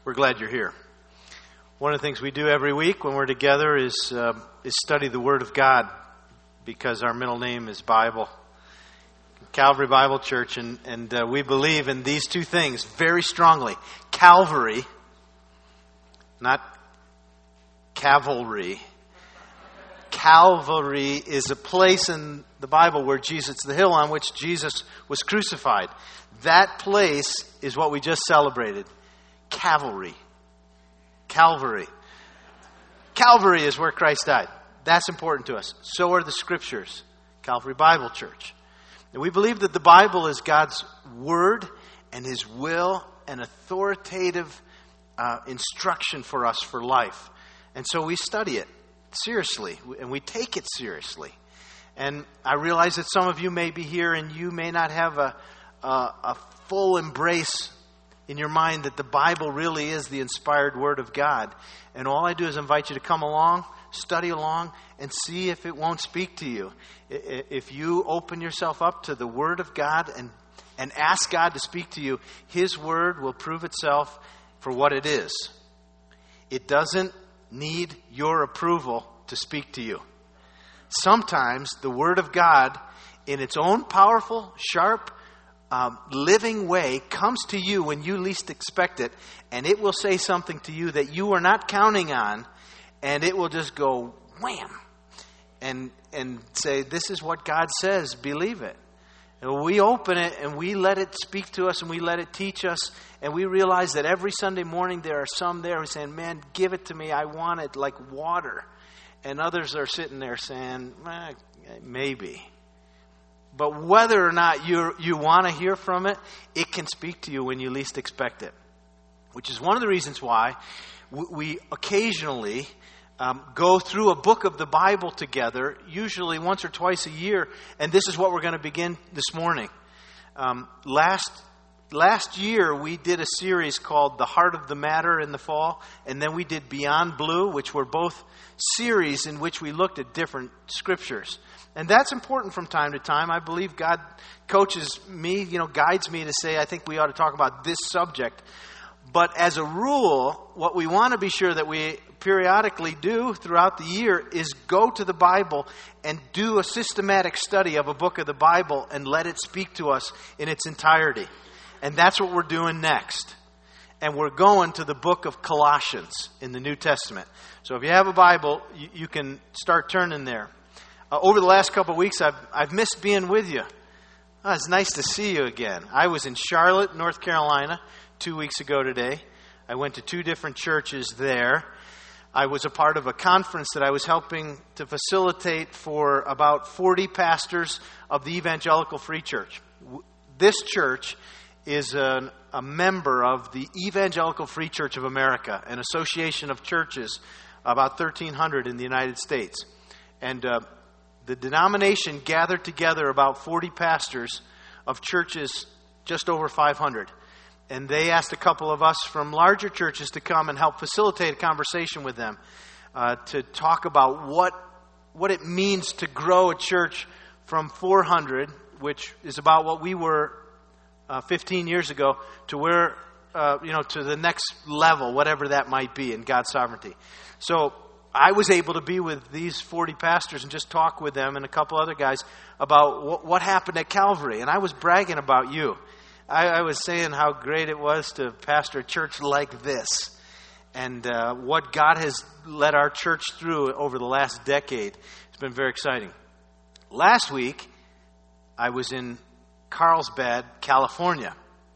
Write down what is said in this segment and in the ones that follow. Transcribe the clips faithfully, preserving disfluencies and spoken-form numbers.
We're glad you're here. One of the things we do every week when we're together is uh, is study the Word of God, because our middle name is Bible. Calvary Bible Church, and, and uh, we believe in these two things very strongly. Calvary, not cavalry. Calvary is a place in the Bible where Jesus, it's the hill on which Jesus was crucified. That place is what we just celebrated. Calvary. Calvary. Calvary is where Christ died. That's important to us. So are the Scriptures. Calvary Bible Church. And we believe that the Bible is God's Word and His will and authoritative uh, instruction for us for life. And so we study it seriously, and we take it seriously. And I realize that some of you may be here and you may not have a, a, a full embrace in your mind that the Bible really is the inspired Word of God. And all I do is invite you to come along, study along, and see if it won't speak to you. If you open yourself up to the Word of God and, and ask God to speak to you, His Word will prove itself for what it is. It doesn't need your approval to speak to you. Sometimes the Word of God, in its own powerful, sharp, um, living way, comes to you when you least expect it, and it will say something to you that you are not counting on, and it will just go wham, and and say, this is what God says, believe it. And we open it and we let it speak to us and we let it teach us. And we realize that every Sunday morning there are some there who are saying, man, give it to me. I want it like water. And others are sitting there saying, eh, maybe. But whether or not you you want to hear from it, it can speak to you when you least expect it. Which is one of the reasons why we occasionally Um, go through a book of the Bible together, usually once or twice a year, and this is what we're going to begin this morning. Um, last last year, we did a series called The Heart of the Matter in the fall, and then we did Beyond Blue, which were both series in which we looked at different scriptures. And that's important from time to time. I believe God coaches me, you know, guides me to say, I think we ought to talk about this subject. But as a rule, what we want to be sure that we periodically do throughout the year is go to the Bible and do a systematic study of a book of the Bible and let it speak to us in its entirety. And that's what we're doing next. And we're going to the book of Colossians in the New Testament. So if you have a Bible, you, you can start turning there. Uh, over the last couple of weeks, I've, I've missed being with you. Oh, it's nice to see you again. I was in Charlotte, North Carolina, two weeks ago today. I went to two different churches there. I was a part of a conference that I was helping to facilitate for about forty pastors of the Evangelical Free Church. This church is an, a member of the Evangelical Free Church of America, an association of churches, about thirteen hundred in the United States. And uh, the denomination gathered together about forty pastors of churches just over five hundred. And they asked a couple of us from larger churches to come and help facilitate a conversation with them uh, to talk about what what it means to grow a church from four hundred, which is about what we were uh, fifteen years ago, to where uh, you know to the next level, whatever that might be in God's sovereignty. So I was able to be with these forty pastors and just talk with them and a couple other guys about what, what happened at Calvary, and I was bragging about you. I, I was saying how great it was to pastor a church like this and uh, what God has led our church through over the last decade. It's been very exciting. Last week, I was in Carlsbad, California.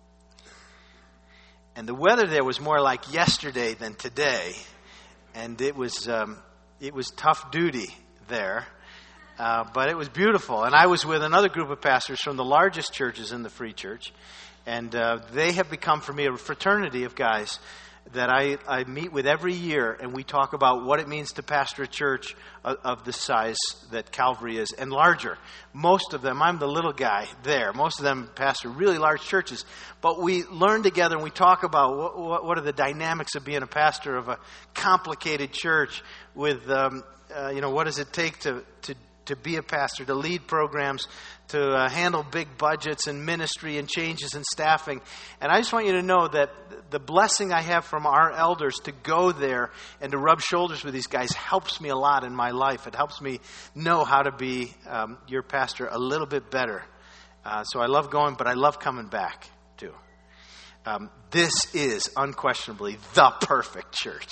And the weather there was more like yesterday than today. And it was um, it was tough duty there. Uh, but it was beautiful. And I was with another group of pastors from the largest churches in the Free Church. And uh, they have become for me a fraternity of guys that I, I meet with every year. And we talk about what it means to pastor a church of, of the size that Calvary is and larger. Most of them, I'm the little guy there. Most of them pastor really large churches. But we learn together and we talk about what, what, what are the dynamics of being a pastor of a complicated church with, um, uh, you know, what does it take to, to to be a pastor, to lead programs, to uh, handle big budgets and ministry and changes in staffing. And I just want you to know that the blessing I have from our elders to go there and to rub shoulders with these guys helps me a lot in my life. It helps me know how to be um, your pastor a little bit better. Uh, so I love going, but I love coming back too. Um, this is unquestionably the perfect church.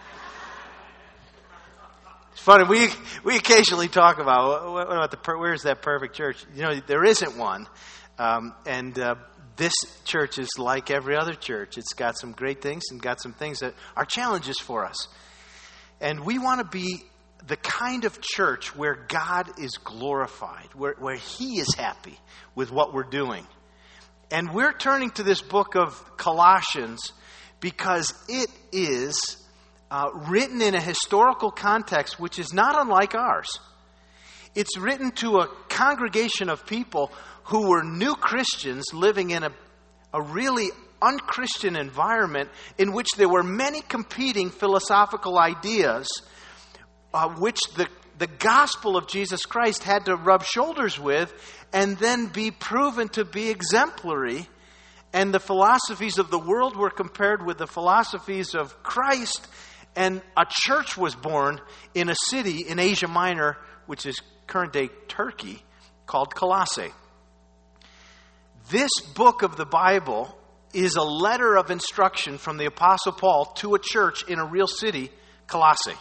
It's funny, we we occasionally talk about, what about the, where's that perfect church? You know, there isn't one. Um, and uh, this church is like every other church. It's got some great things and got some things that are challenges for us. And we want to be the kind of church where God is glorified, where, where He is happy with what we're doing. And we're turning to this book of Colossians because it is Uh, written in a historical context which is not unlike ours. It's written to a congregation of people who were new Christians living in a, a really unchristian environment in which there were many competing philosophical ideas uh, which the, the gospel of Jesus Christ had to rub shoulders with and then be proven to be exemplary. And the philosophies of the world were compared with the philosophies of Christ. And a church was born in a city in Asia Minor, which is current-day Turkey, called Colossae. This book of the Bible is a letter of instruction from the Apostle Paul to a church in a real city, Colossae.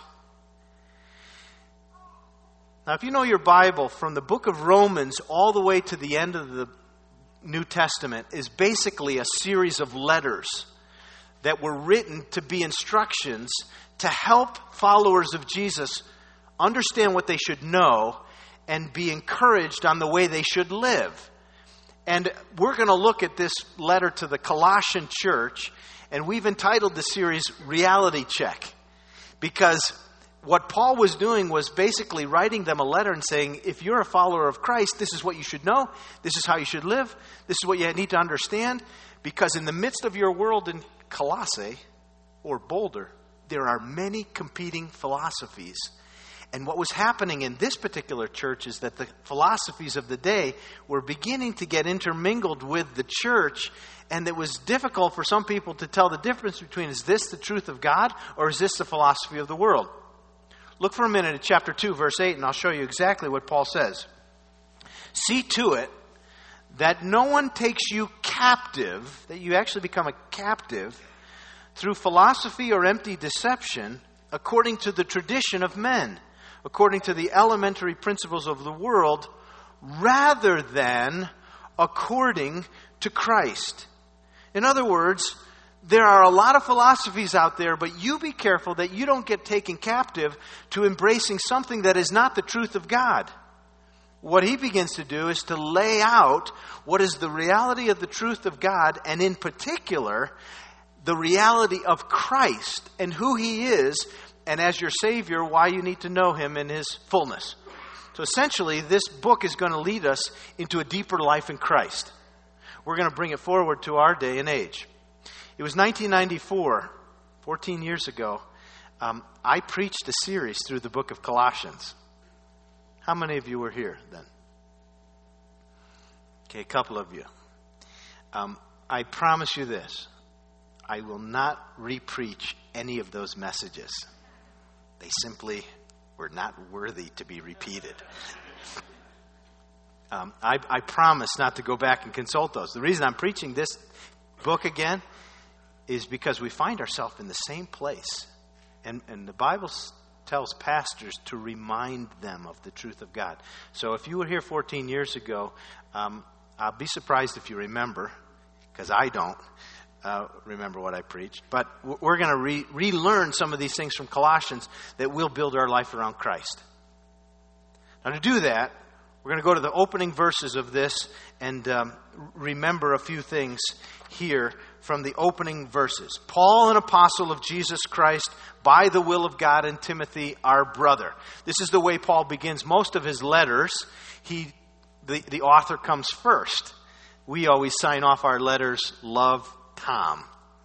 Now, if you know your Bible, from the book of Romans all the way to the end of the New Testament is basically a series of letters that were written to be instructions to help followers of Jesus understand what they should know and be encouraged on the way they should live. And we're going to look at this letter to the Colossian church, and we've entitled the series Reality Check. Because what Paul was doing was basically writing them a letter and saying, if you're a follower of Christ, this is what you should know, this is how you should live, this is what you need to understand. Because in the midst of your world in Colossae, or Boulder, there are many competing philosophies. And what was happening in this particular church is that the philosophies of the day were beginning to get intermingled with the church, and it was difficult for some people to tell the difference between, is this the truth of God, or is this the philosophy of the world? Look for a minute at chapter two, verse eight, and I'll show you exactly what Paul says. See to it that no one takes you captive, that you actually become a captive, through philosophy or empty deception, according to the tradition of men, according to the elementary principles of the world, rather than according to Christ. In other words, there are a lot of philosophies out there, but you be careful that you don't get taken captive to embracing something that is not the truth of God. What he begins to do is to lay out what is the reality of the truth of God, and in particular, the reality of Christ and who He is, and as your Savior, why you need to know Him in His fullness. So essentially, this book is going to lead us into a deeper life in Christ. We're going to bring it forward to our day and age. It was nineteen ninety-four, fourteen years ago, um, I preached a series through the book of Colossians. How many of you were here then? Okay, a couple of you. Um, I promise you this. I will not re-preach any of those messages. They simply were not worthy to be repeated. Um, I, I promise not to go back and consult those. The reason I'm preaching this book again is because we find ourselves in the same place. And, and the Bible tells pastors to remind them of the truth of God. So if you were here fourteen years ago, um, I'll be surprised if you remember, because I don't. Uh, remember what I preached. But we're going to re- relearn some of these things from Colossians that will build our life around Christ. Now to do that, we're going to go to the opening verses of this and um, remember a few things here from the opening verses. Paul, an apostle of Jesus Christ, by the will of God, and Timothy, our brother. This is the way Paul begins most of his letters. He, the, the author comes first. We always sign off our letters, love, Tom.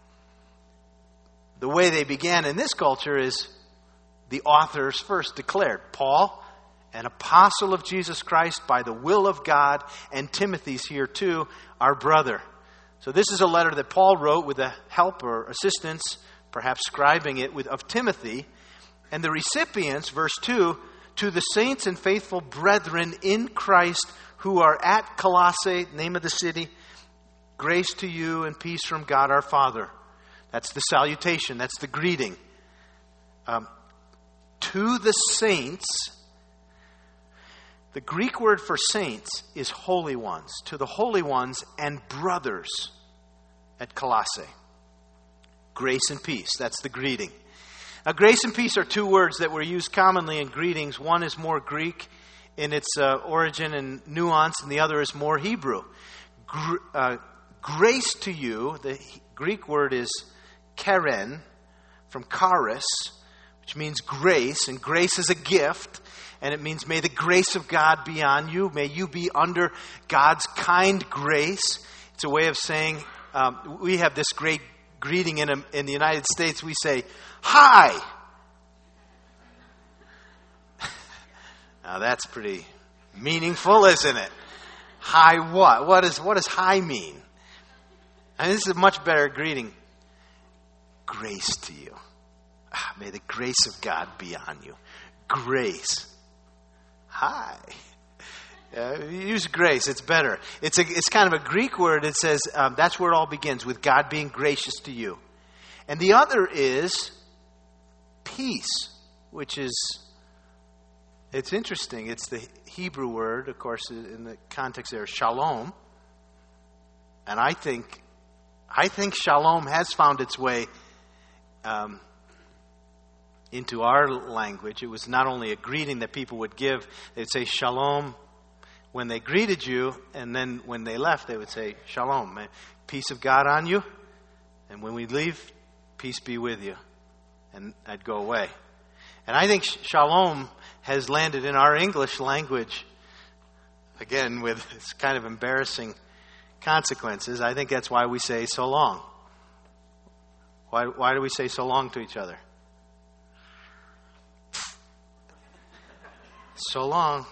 The way they began in this culture is the authors first declared, Paul, an apostle of Jesus Christ by the will of God, and Timothy's here too, our brother. So this is a letter that Paul wrote with the help or assistance, perhaps scribing it, with of Timothy. And the recipients, verse two, to the saints and faithful brethren in Christ who are at Colossae, name of the city, grace to you and peace from God our Father. That's the salutation. That's the greeting. Um, to the saints, the Greek word for saints is holy ones. To the holy ones and brothers at Colossae. Grace and peace. That's the greeting. Now, grace and peace are two words that were used commonly in greetings. One is more Greek in its uh, origin and nuance, and the other is more Hebrew. Gr- uh, grace to you, the Greek word is keren, from charis, which means grace, and grace is a gift. And it means, may the grace of God be on you. May you be under God's kind grace. It's a way of saying, um, we have this great greeting in, a, in the United States. We say, hi. Now that's pretty meaningful, isn't it? Hi what? What, is, what does hi mean? And this is a much better greeting. Grace to you. Ah, may the grace of God be on you. Grace. Hi. Uh, use grace. It's better. It's a, it's kind of a Greek word. It says um, that's where it all begins, with God being gracious to you. And the other is peace, which is, it's interesting. It's the Hebrew word, of course, in the context there, shalom. And I think, I think shalom has found its way um, into our language. It was not only a greeting that people would give. They'd say shalom when they greeted you, and then when they left, they would say shalom, peace of God on you. And when we leave, peace be with you. And I'd go away. And I think shalom has landed in our English language, again, with its kind of embarrassing consequences. I think that's why we say so long. Why, why do we say so long to each other? So long.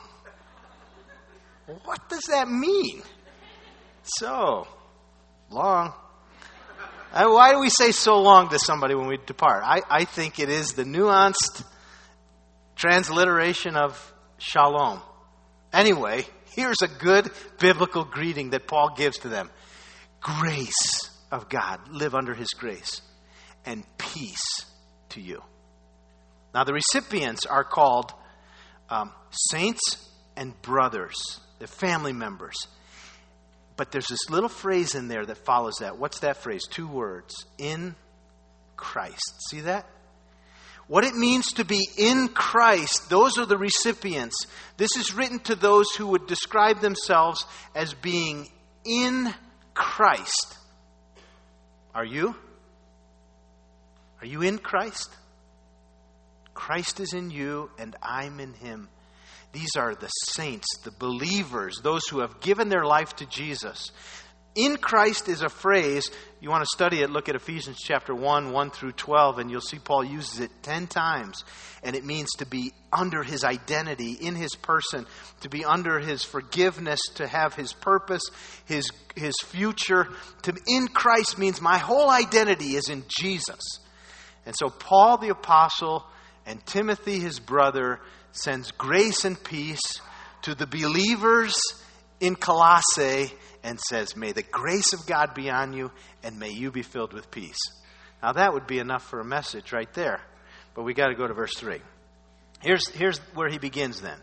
What does that mean? So long. Uh, why do we say so long to somebody when we depart? I, I think it is the nuanced transliteration of shalom. Anyway, here's a good biblical greeting that Paul gives to them. Grace of God. Live under His grace. And peace to you. Now the recipients are called um, saints and brothers. They're family members. But there's this little phrase in there that follows that. What's that phrase? Two words. In Christ. See that? What it means to be in Christ, those are the recipients. This is written to those who would describe themselves as being in Christ. Are you? Are you in Christ? Christ is in you and I'm in Him. These are the saints, the believers, those who have given their life to Jesus. In Christ is a phrase, you want to study it, look at Ephesians chapter one, one through twelve, and you'll see Paul uses it ten times. And it means to be under His identity, in His person, to be under His forgiveness, to have His purpose, His, his future. To, in Christ means my whole identity is in Jesus. And so Paul the apostle and Timothy his brother sends grace and peace to the believers in Colossae and says, may the grace of God be on you and may you be filled with peace. Now that would be enough for a message right there. But we got to go to verse three. Here's, here's where he begins then.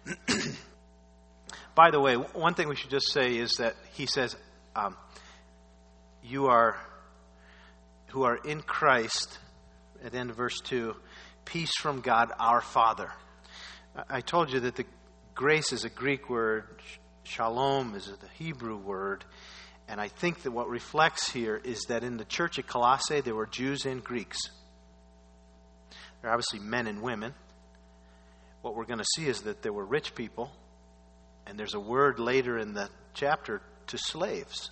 By the way, one thing we should just say is that he says, um, you are, who are in Christ, at the end of verse two, peace from God our Father. I told you that the grace is a Greek word, shalom is the Hebrew word, and I think that what reflects here is that in the church at Colossae there were Jews and Greeks. There are obviously men and women. What we're going to see is that there were rich people, and there's a word later in the chapter to slaves.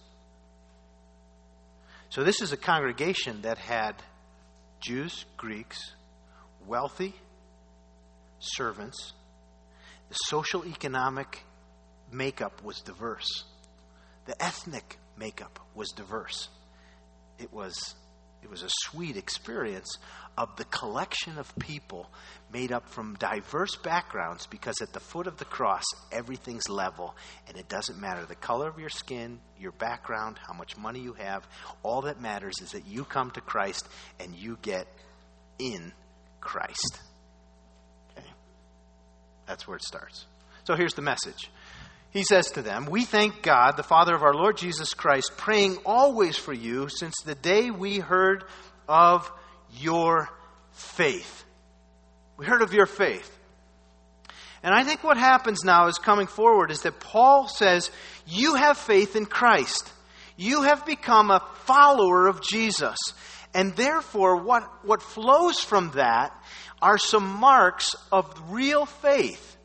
So this is a congregation that had Jews, Greeks, wealthy, servants. The social economic makeup was diverse. The ethnic makeup was diverse. It was, it was a sweet experience of the collection of people made up from diverse backgrounds, because at the foot of the cross, everything's level, and it doesn't matter the color of your skin, your background, how much money you have. All that matters is that you come to Christ and you get in Christ. Okay? That's where it starts. So here's the message. He says to them, "We thank God, the Father of our Lord Jesus Christ, praying always for you since the day we heard of your faith." We heard of your faith. And I think what happens now is coming forward is that Paul says, you have faith in Christ. You have become a follower of Jesus. And therefore, what, what flows from that are some marks of real faith.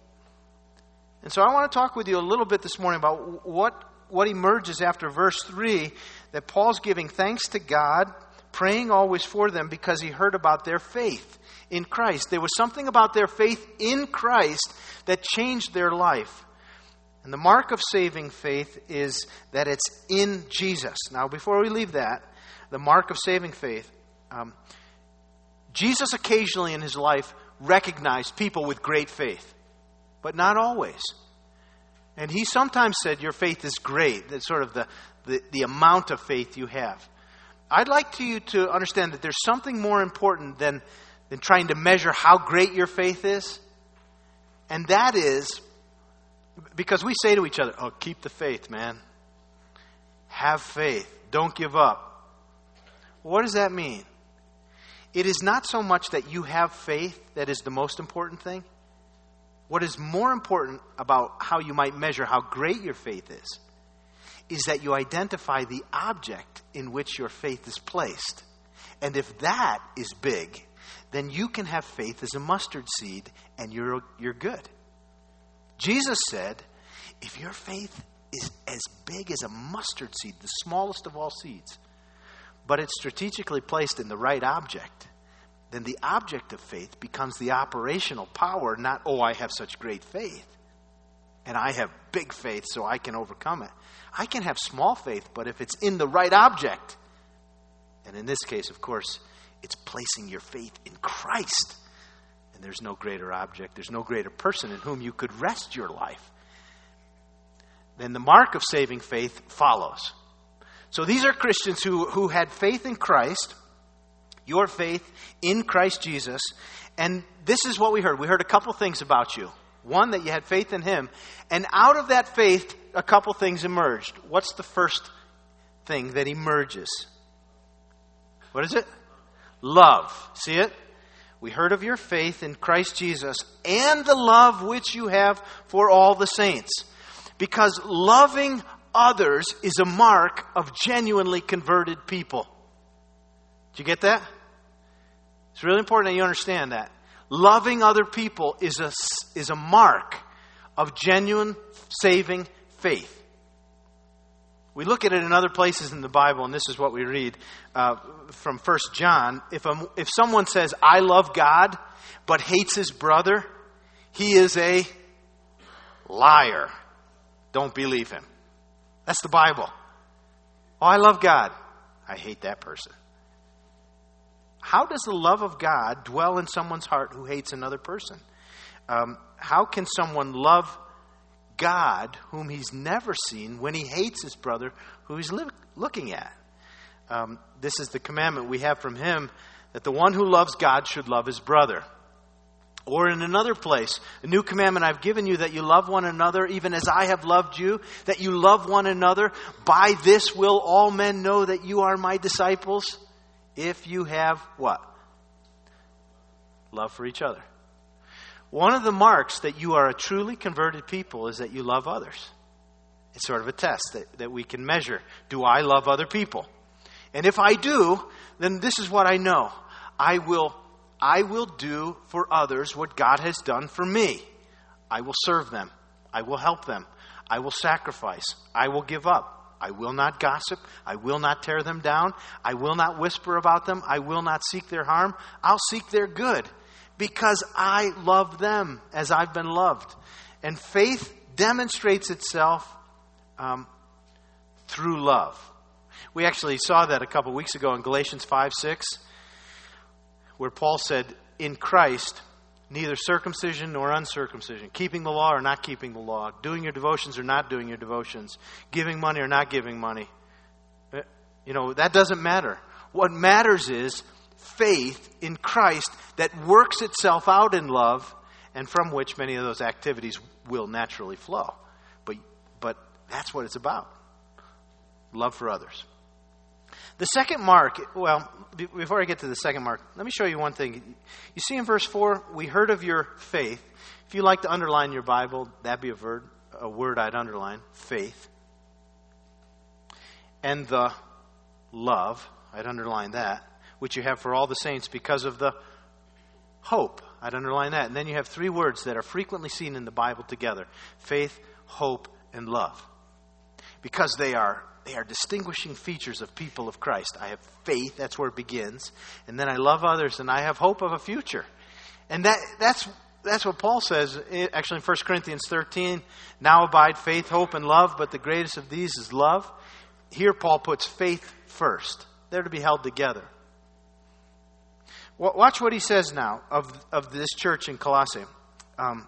And so I want to talk with you a little bit this morning about what, what emerges after verse three, that Paul's giving thanks to God, praying always for them because he heard about their faith in Christ. There was something about their faith in Christ that changed their life. And the mark of saving faith is that it's in Jesus. Now, before we leave that, the mark of saving faith, um, Jesus occasionally in his life recognized people with great faith, but not always. And he sometimes said, your faith is great. That's sort of the, the, the amount of faith you have. I'd like to you to understand that there's something more important than, than trying to measure how great your faith is. And that is, because we say to each other, oh, keep the faith, man. Have faith. Don't give up. What does that mean? It is not so much that you have faith that is the most important thing. What is more important about how you might measure how great your faith is, is that you identify the object in which your faith is placed. And if that is big, then you can have faith as a mustard seed and you're, you're good. Jesus said, if your faith is as big as a mustard seed, the smallest of all seeds, but it's strategically placed in the right object, then the object of faith becomes the operational power, not, oh, I have such great faith, and I have big faith so I can overcome it. I can have small faith, but if it's in the right object, and in this case, of course, it's placing your faith in Christ, and there's no greater object, there's no greater person in whom you could rest your life, then the mark of saving faith follows. So these are Christians who, who had faith in Christ, your faith in Christ Jesus. And this is what we heard. We heard a couple things about you. One, that you had faith in him. And out of that faith, a couple things emerged. What's the first thing that emerges? What is it? Love. See it? We heard of your faith in Christ Jesus and the love which you have for all the saints. Because loving others is a mark of genuinely converted people. Did you get that? It's really important that you understand that. Loving other people is a, is a mark of genuine saving faith. We look at it in other places in the Bible, and this is what we read uh, from First John. If, a, if someone says, I love God, but hates his brother, he is a liar. Don't believe him. That's the Bible. Oh, I love God. I hate that person. How does the love of God dwell in someone's heart who hates another person? Um, how can someone love God whom he's never seen when he hates his brother who he's li- looking at? Um, this is the commandment we have from him, that the one who loves God should love his brother. Or in another place, a new commandment I've given you, that you love one another even as I have loved you, that you love one another. By this will all men know that you are my disciples, if you have what? Love for each other. One of the marks that you are a truly converted people is that you love others. It's sort of a test that, that we can measure. Do I love other people? And if I do, then this is what I know. I will, I will do for others what God has done for me. I will serve them. I will help them. I will sacrifice. I will give up. I will not gossip. I will not tear them down. I will not whisper about them. I will not seek their harm. I'll seek their good because I love them as I've been loved. And faith demonstrates itself um, through love. We actually saw that a couple weeks ago in Galatians five six, where Paul said, in Christ, neither circumcision nor uncircumcision, keeping the law or not keeping the law, doing your devotions or not doing your devotions, giving money or not giving money. You know, that doesn't matter. What matters is faith in Christ that works itself out in love, and from which many of those activities will naturally flow. But but that's what it's about. Love for others. The second mark, well, before I get to the second mark, let me show you one thing. You see in verse four, we heard of your faith. If you like to underline your Bible, that'd be a word, a word I'd underline, faith. And the love, I'd underline that, which you have for all the saints because of the hope. I'd underline that. And then you have three words that are frequently seen in the Bible together. Faith, hope, and love. Because they are they are distinguishing features of people of Christ. I have faith, that's where it begins. And then I love others, and I have hope of a future. And that that's that's what Paul says, actually in First Corinthians thirteen. Now abide faith, hope, and love, but the greatest of these is love. Here Paul puts faith first. They're to be held together. Watch what he says now of, of this church in Colossae. Um,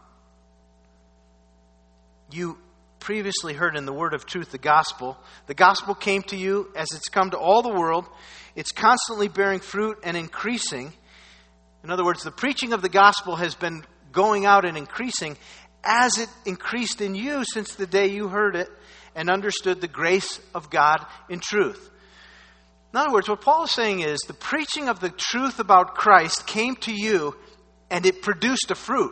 you previously heard in the word of truth the gospel. The gospel came to you as it's come to all the world. It's constantly bearing fruit and increasing. In other words, the preaching of the gospel has been going out and increasing as it increased in you since the day you heard it and understood the grace of God in truth. In other words, what Paul is saying is the preaching of the truth about Christ came to you and it produced a fruit.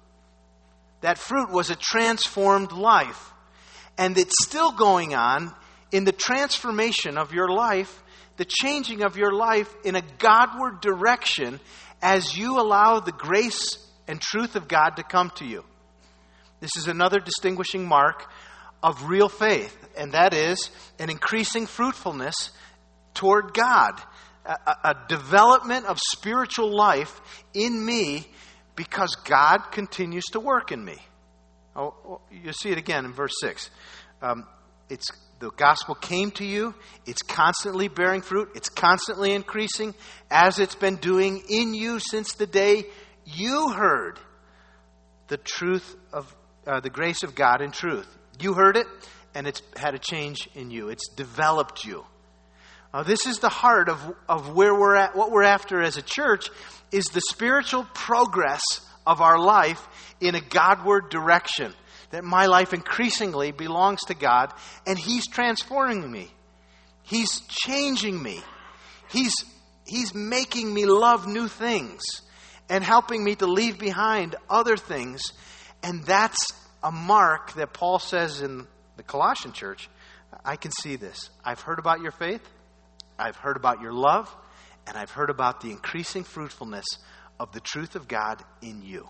That fruit was a transformed life. And it's still going on in the transformation of your life, the changing of your life in a Godward direction as you allow the grace and truth of God to come to you. This is another distinguishing mark of real faith, and that is an increasing fruitfulness toward God, a, a development of spiritual life in me because God continues to work in me. Oh, you see it again in verse six. Um, it's the gospel came to you. It's constantly bearing fruit. It's constantly increasing as it's been doing in you since the day you heard the truth of uh, the grace of God in truth. You heard it, and it's had a change in you. It's developed you. Uh, this is the heart of, of where we're at. What we're after as a church is the spiritual progress of our life in a Godward direction. That my life increasingly belongs to God, and He's transforming me. He's changing me. He's, he's making me love new things and helping me to leave behind other things. And that's a mark that Paul says in the Colossian church. I can see this. I've heard about your faith. I've heard about your love. And I've heard about the increasing fruitfulness of the truth of God in you.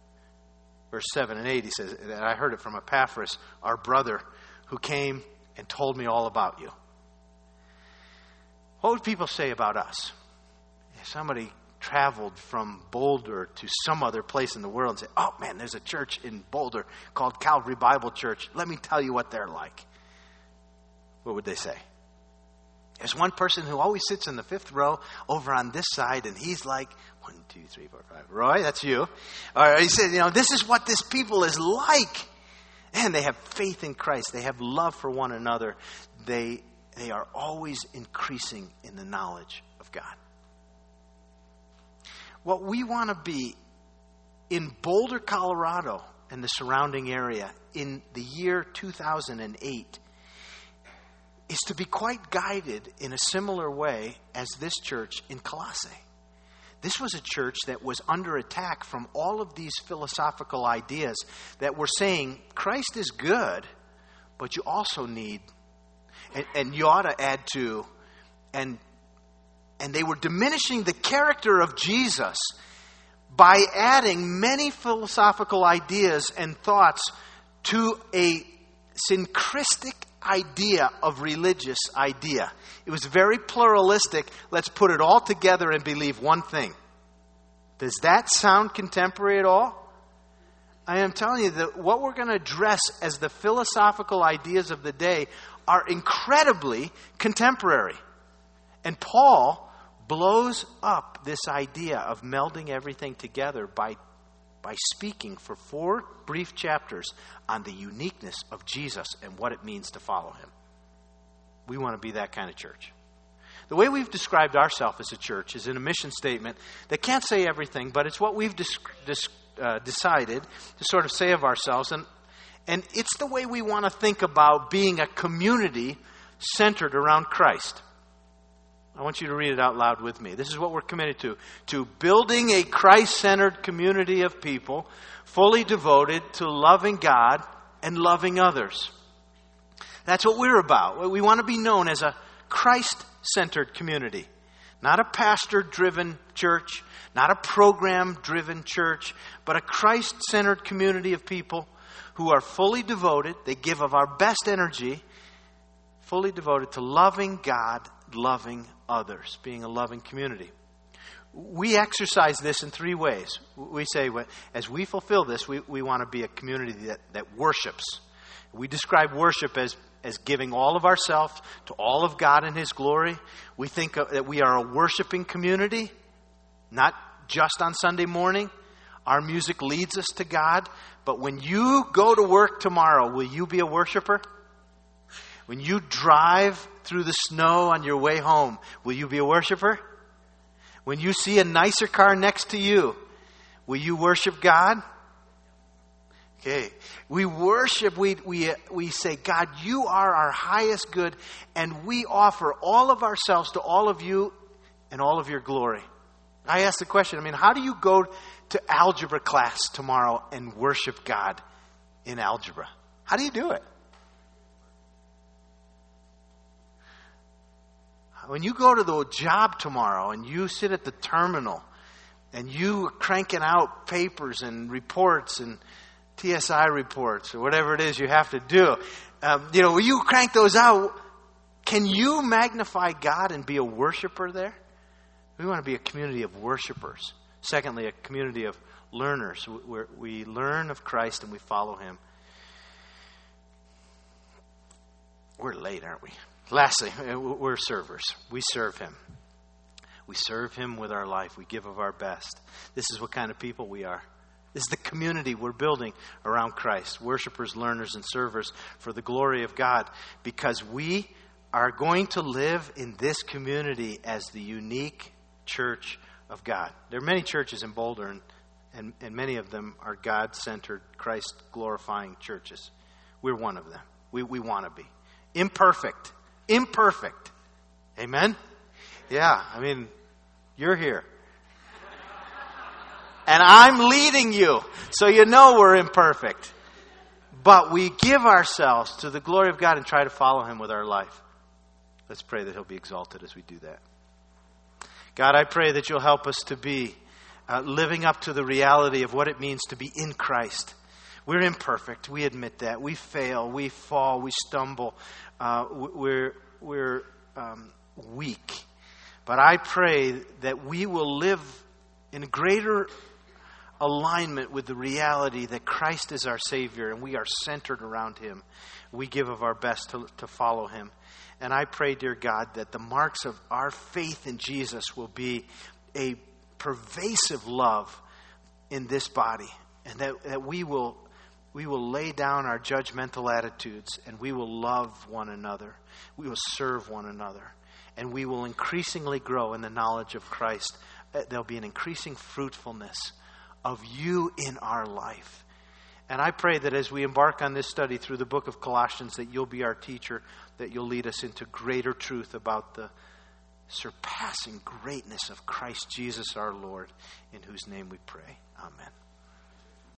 Verse seven and eight, he says, and I heard it from Epaphras, our brother, who came and told me all about you. What would people say about us? If somebody traveled from Boulder to some other place in the world and said, oh man, there's a church in Boulder called Calvary Bible Church. Let me tell you what they're like. What would they say? There's one person who always sits in the fifth row over on this side, and he's like, one, two, three, four, five. Roy, that's you. All right, he said, you know, this is what this people is like. And they have faith in Christ. They have love for one another. They, they are always increasing in the knowledge of God. What we want to be in Boulder, Colorado, and the surrounding area in the year two thousand eight is to be quite guided in a similar way as this church in Colossae. This was a church that was under attack from all of these philosophical ideas that were saying Christ is good, but you also need, and, and you ought to add to, and and they were diminishing the character of Jesus by adding many philosophical ideas and thoughts to a syncretic idea of religious idea. It was very pluralistic. Let's put it all together and believe one thing. Does that sound contemporary at all? I am telling you that what we're going to address as the philosophical ideas of the day are incredibly contemporary. And Paul blows up this idea of melding everything together by, by speaking for four brief chapters on the uniqueness of Jesus and what it means to follow him. We want to be that kind of church. The way we've described ourselves as a church is in a mission statement that can't say everything, but it's what we've dis- dis- uh, decided to sort of say of ourselves. And, and it's the way we want to think about being a community centered around Christ. I want you to read it out loud with me. This is what we're committed to. To building a Christ-centered community of people fully devoted to loving God and loving others. That's what we're about. We want to be known as a Christ-centered community. Not a pastor-driven church, not a program-driven church, but a Christ-centered community of people who are fully devoted. They give of our best energy, fully devoted to loving God, loving others, being a loving community. We exercise this in three ways. We say, as we fulfill this, we, we want to be a community that, that worships. We describe worship as, as giving all of ourselves to all of God and His glory. We think of, that we are a worshiping community, not just on Sunday morning. Our music leads us to God. But when you go to work tomorrow, will you be a worshiper? When you drive through the snow on your way home, will you be a worshiper? When you see a nicer car next to you, will you worship God? Okay. We worship, we, we, we say, God, you are our highest good, and we offer all of ourselves to all of you and all of your glory. I ask the question, I mean, how do you go to algebra class tomorrow and worship God in algebra? How do you do it? When you go to the job tomorrow and you sit at the terminal and you are cranking out papers and reports and T S I reports or whatever it is you have to do, um, you know, when you crank those out, can you magnify God and be a worshiper there? We want to be a community of worshipers. Secondly, a community of learners where we learn of Christ and we follow Him. We're late, aren't we? Lastly, we're servers. We serve Him. We serve Him with our life. We give of our best. This is what kind of people we are. This is the community we're building around Christ. Worshipers, learners, and servers for the glory of God. Because we are going to live in this community as the unique church of God. There are many churches in Boulder, and, and, and many of them are God-centered, Christ-glorifying churches. We're one of them. We, we want to be. Imperfect. Imperfect. Amen? Yeah, I mean, you're here. And I'm leading you, so you know we're imperfect. But we give ourselves to the glory of God and try to follow Him with our life. Let's pray that He'll be exalted as we do that. God, I pray that You'll help us to be uh, living up to the reality of what it means to be in Christ. We're imperfect. We admit that. We fail. We fall. We stumble. Uh, we're we're um, weak. But I pray that we will live in greater alignment with the reality that Christ is our Savior and we are centered around Him. We give of our best to, to follow Him. And I pray, dear God, that the marks of our faith in Jesus will be a pervasive love in this body, and that, that we will we will lay down our judgmental attitudes, and we will love one another. We will serve one another, and we will increasingly grow in the knowledge of Christ. There'll be an increasing fruitfulness of You in our life. And I pray that as we embark on this study through the book of Colossians, that You'll be our teacher, that You'll lead us into greater truth about the surpassing greatness of Christ Jesus our Lord, in whose name we pray. Amen.